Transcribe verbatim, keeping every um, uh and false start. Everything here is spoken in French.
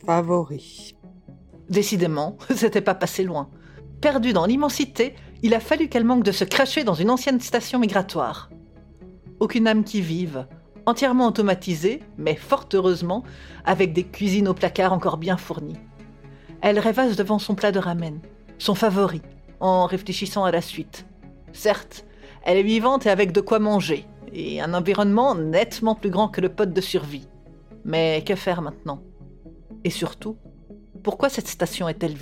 favori. Décidément, c'était pas passé loin. Perdue dans l'immensité, il a fallu qu'elle manque de se cracher dans une ancienne station migratoire. Aucune âme qui vive, entièrement automatisée, mais fort heureusement, avec des cuisines au placard encore bien fournies. Elle rêvasse devant son plat de ramen, son favori, en réfléchissant à la suite. Certes, elle est vivante et avec de quoi manger, et un environnement nettement plus grand que le pod de survie. Mais que faire maintenant ? Et surtout, pourquoi cette station est-elle vide ?